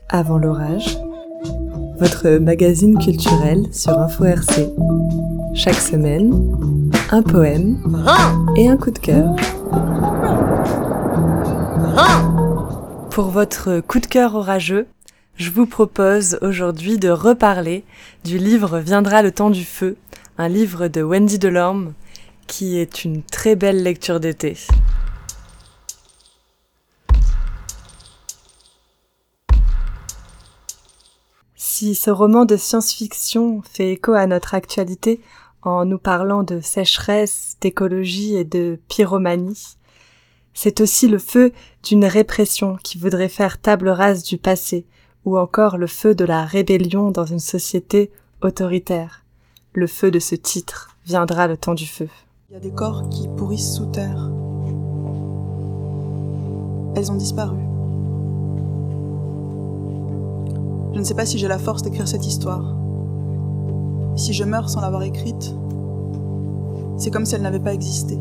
Avant l'orage, votre magazine culturel sur Info RC. Chaque semaine, un poème et un coup de cœur. Pour votre coup de cœur orageux, je vous propose aujourd'hui de reparler du livre Viendra le temps du feu, un livre de Wendy Delorme qui est une très belle lecture d'été. Si ce roman de science-fiction fait écho à notre actualité en nous parlant de sécheresse, d'écologie et de pyromanie, c'est aussi le feu d'une répression qui voudrait faire table rase du passé, ou encore le feu de la rébellion dans une société autoritaire. Le feu de ce titre, Viendra le temps du feu. Il y a des corps qui pourrissent sous terre. Elles ont disparu. Je ne sais pas si j'ai la force d'écrire cette histoire. Si je meurs sans l'avoir écrite, c'est comme si elle n'avait pas existé.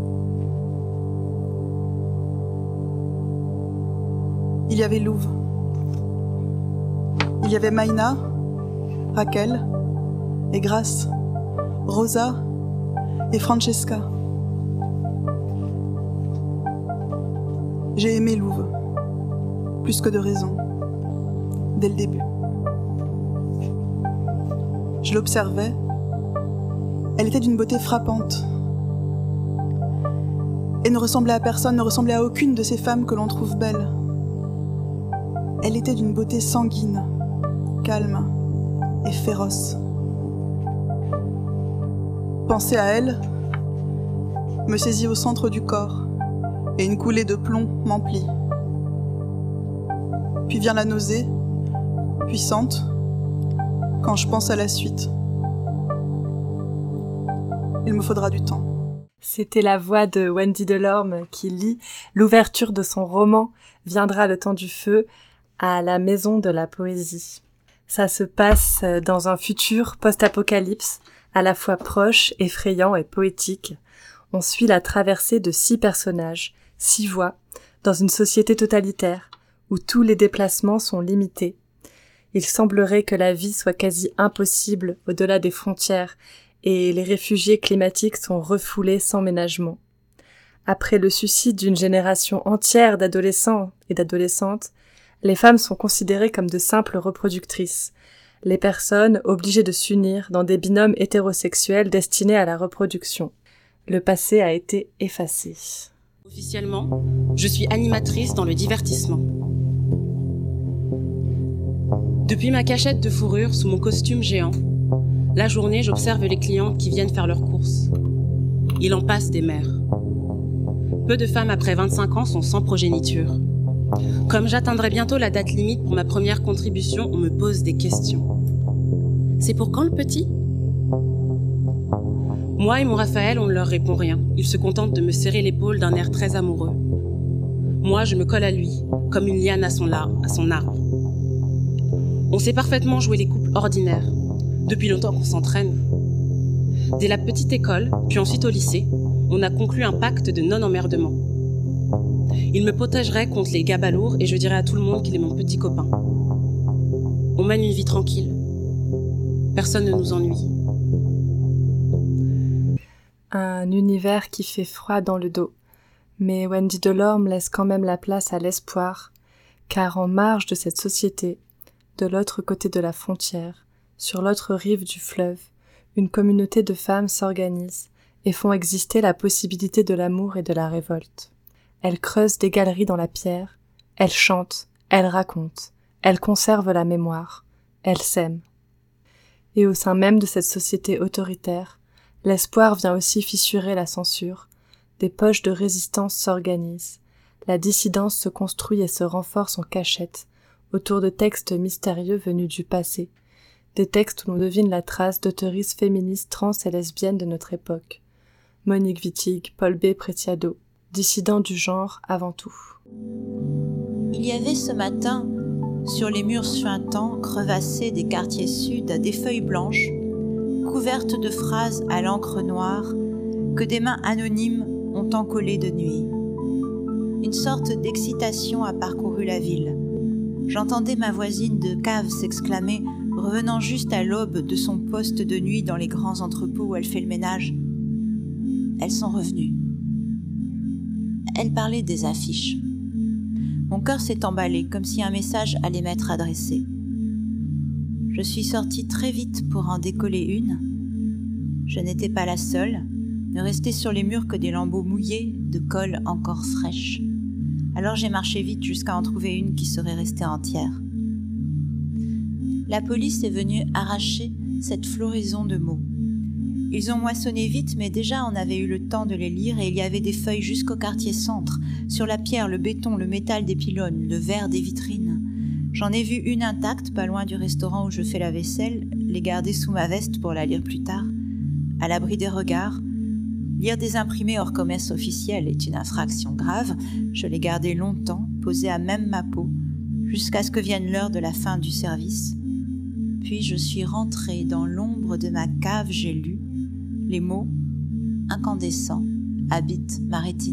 Il y avait Louve. Il y avait Maïna, Raquel et Grace, Rosa et Francesca. J'ai aimé Louve, plus que de raison, dès le début. Je l'observais, elle était d'une beauté frappante et ne ressemblait à personne, ne ressemblait à aucune de ces femmes que l'on trouve belles. Elle était d'une beauté sanguine, calme et féroce. Penser à elle me saisit au centre du corps et une coulée de plomb m'emplit. Puis vient la nausée, puissante, quand je pense à la suite. Il me faudra du temps. C'était la voix de Wendy Delorme qui lit l'ouverture de son roman Viendra le temps du feu à la Maison de la Poésie. Ça se passe dans un futur post-apocalypse, à la fois proche, effrayant et poétique. On suit la traversée de 6 personnages, 6 voix, dans une société totalitaire, où tous les déplacements sont limités. Il semblerait que la vie soit quasi impossible au-delà des frontières, et les réfugiés climatiques sont refoulés sans ménagement. Après le suicide d'une génération entière d'adolescents et d'adolescentes, les femmes sont considérées comme de simples reproductrices, les personnes obligées de s'unir dans des binômes hétérosexuels destinés à la reproduction. Le passé a été effacé. Officiellement, je suis animatrice dans le divertissement. Depuis ma cachette de fourrure sous mon costume géant, la journée, j'observe les clientes qui viennent faire leurs courses. Il en passe des mères. Peu de femmes après 25 ans sont sans progéniture. Comme j'atteindrai bientôt la date limite pour ma première contribution, on me pose des questions. C'est pour quand le petit ? Moi et mon Raphaël, on ne leur répond rien. Ils se contentent de me serrer l'épaule d'un air très amoureux. Moi, je me colle à lui, comme une liane à son arbre. On sait parfaitement jouer les couples ordinaires, depuis longtemps qu'on s'entraîne. Dès la petite école, puis ensuite au lycée, on a conclu un pacte de non-emmerdement. Il me protégerait contre les gars balourds et je dirais à tout le monde qu'il est mon petit copain. On mène une vie tranquille. Personne ne nous ennuie. Un univers qui fait froid dans le dos. Mais Wendy Delorme laisse quand même la place à l'espoir, car en marge de cette société, de l'autre côté de la frontière, sur l'autre rive du fleuve, une communauté de femmes s'organise et font exister la possibilité de l'amour et de la révolte. Elles creusent des galeries dans la pierre, elles chantent, elles racontent, elles conservent la mémoire, elles s'aiment. Et au sein même de cette société autoritaire, l'espoir vient aussi fissurer la censure, des poches de résistance s'organisent, la dissidence se construit et se renforce en cachette, autour de textes mystérieux venus du passé, des textes où l'on devine la trace d'auteuristes féministes trans et lesbiennes de notre époque. Monique Wittig, Paul B. Preciado, dissidents du genre avant tout. Il y avait ce matin, sur les murs suintants, crevassés des quartiers sud, des feuilles blanches, couvertes de phrases à l'encre noire, que des mains anonymes ont encollées de nuit. Une sorte d'excitation a parcouru la ville. j'entendais ma voisine de cave s'exclamer, revenant juste à l'aube de son poste de nuit dans les grands entrepôts où elle fait le ménage. Elles sont revenues. Elle parlait des affiches. Mon cœur s'est emballé, comme si un message allait m'être adressé. Je suis sortie très vite pour en décoller une. Je n'étais pas la seule, ne restait sur les murs que des lambeaux mouillés de colle encore fraîche. Alors j'ai marché vite jusqu'à en trouver une qui serait restée entière. La police est venue arracher cette floraison de mots. Ils ont moissonné vite, mais déjà on avait eu le temps de les lire et il y avait des feuilles jusqu'au quartier centre, sur la pierre, le béton, le métal des pylônes, le verre des vitrines. J'en ai vu une intacte, pas loin du restaurant où je fais la vaisselle, les garder sous ma veste pour la lire plus tard, à l'abri des regards. Lire des imprimés hors commerce officiel est une infraction grave. Je l'ai gardé longtemps, posé à même ma peau, jusqu'à ce que vienne l'heure de la fin du service. Puis je suis rentrée dans l'ombre de ma cave, j'ai lu les mots « incandescent habite ma rétine ».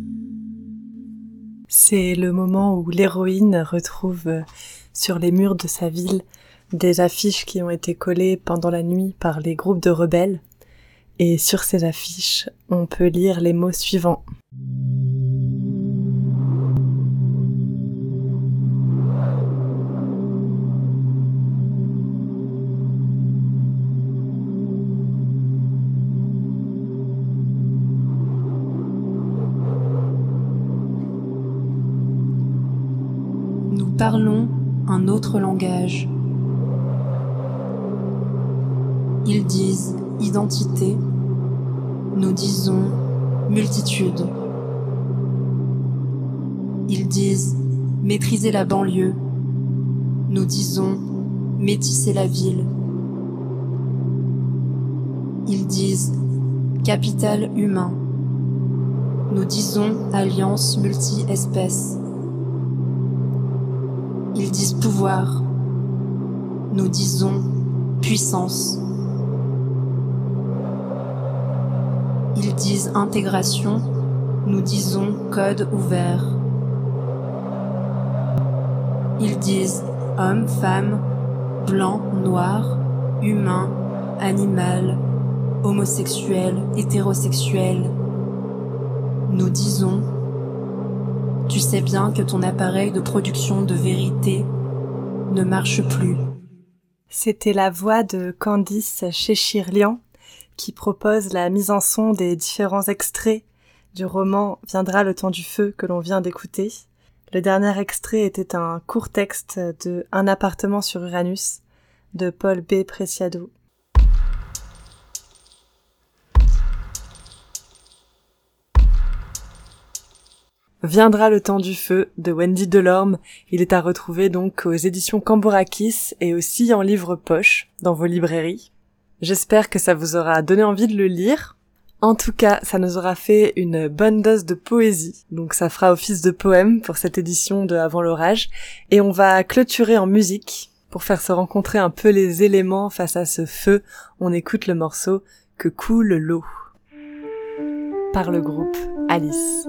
C'est le moment où l'héroïne retrouve sur les murs de sa ville des affiches qui ont été collées pendant la nuit par les groupes de rebelles. Et sur ces affiches, on peut lire les mots suivants. Nous parlons un autre langage. Ils disent identité, nous disons multitude. Ils disent maîtriser la banlieue, nous disons métisser la ville. Ils disent capital humain, nous disons alliance multi-espèces. Ils disent pouvoir, nous disons puissance. Ils disent intégration, nous disons code ouvert. Ils disent homme, femme, blanc, noir, humain, animal, homosexuel, hétérosexuel. Nous disons tu sais bien que ton appareil de production de vérité ne marche plus. C'était la voix de Candice Cheshire-Lian qui propose la mise en son des différents extraits du roman « Viendra le temps du feu » que l'on vient d'écouter. Le dernier extrait était un court texte de « Un appartement sur Uranus » de Paul B. Preciado. Viendra le temps du feu de Wendy Delorme. Il est à retrouver donc aux éditions Cambourakis et aussi en livre poche dans vos librairies. J'espère que ça vous aura donné envie de le lire. En tout cas, ça nous aura fait une bonne dose de poésie. Donc ça fera office de poème pour cette édition de Avant l'orage. Et on va clôturer en musique. Pour faire se rencontrer un peu les éléments face à ce feu, on écoute le morceau « Que coule l'eau » par le groupe Alice.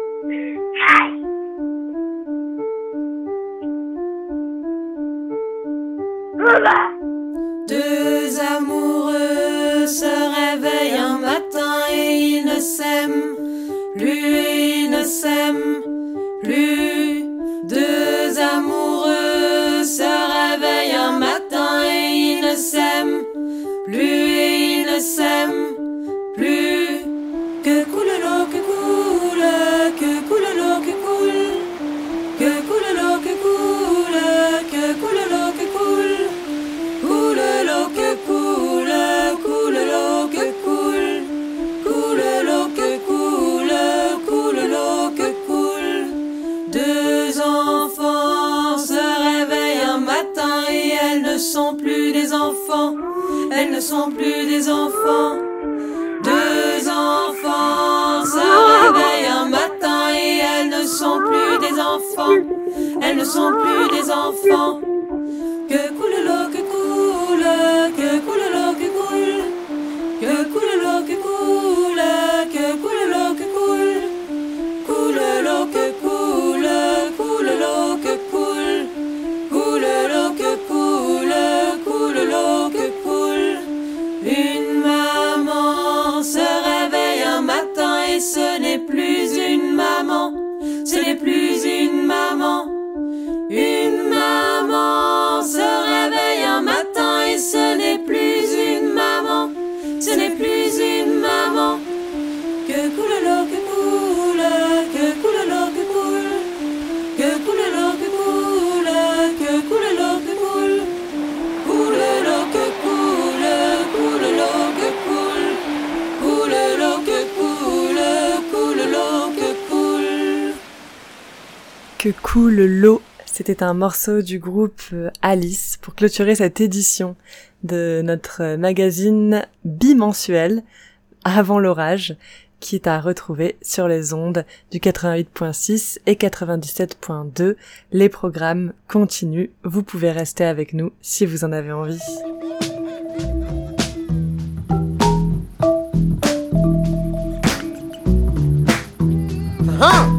Deux amoureux se réveillent un matin et ils ne s'aiment plus, et ils ne s'aiment plus. Deux amoureux se réveillent un matin et ils ne s'aiment plus, et ils ne s'aiment plus. Que coule l'eau, que coule, que coule l'eau, que coule, que coule l'eau, que coule, que coule l'eau, que coule. Coule l'eau que coule, coule l'eau que coule, coule l'eau que coule, coule l'eau que coule. Deux enfants se réveillent un matin et elles ne sont plus des enfants, elles ne sont plus des enfants. Deux enfants se réveillent un matin et elles ne sont plus des enfants, elles ne sont plus des enfants. Que coule l'eau que coule, que coule l'eau que coule, que coule l'eau que coule, que coule l'eau que coule, coule l'eau que coule, coule l'eau que coule. n'est plus une maman. Une maman se réveille un matin et ce n'est plus une maman. Ce n'est plus une maman. Que coule l'eau, que coule, que coule l'eau, que coule. Que coule l'eau, que coule, que coule l'eau, que coule. Coule l'eau, que coule, coule l'eau, que coule. Coule l'eau, que coule, coule l'eau, que coule. Que coule l'eau, c'était un morceau du groupe Alice pour clôturer cette édition de notre magazine bimensuel Avant l'orage, qui est à retrouver sur les ondes du 88.6 et 97.2. Les programmes continuent, vous pouvez rester avec nous si vous en avez envie. Ah!